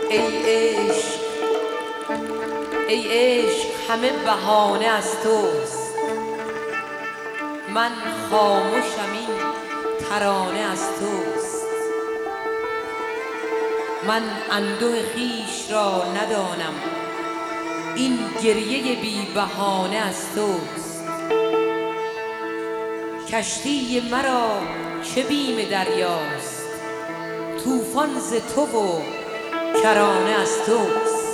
ای عشق ای عشق همه بهانه از توست، من خاموشم این ترانه از توست. من انده خویش را ندانم، این گریه بی بهانه از توست. کشتی مرا چه بیم دریاست، طوفان ز تو و کرانه از توست.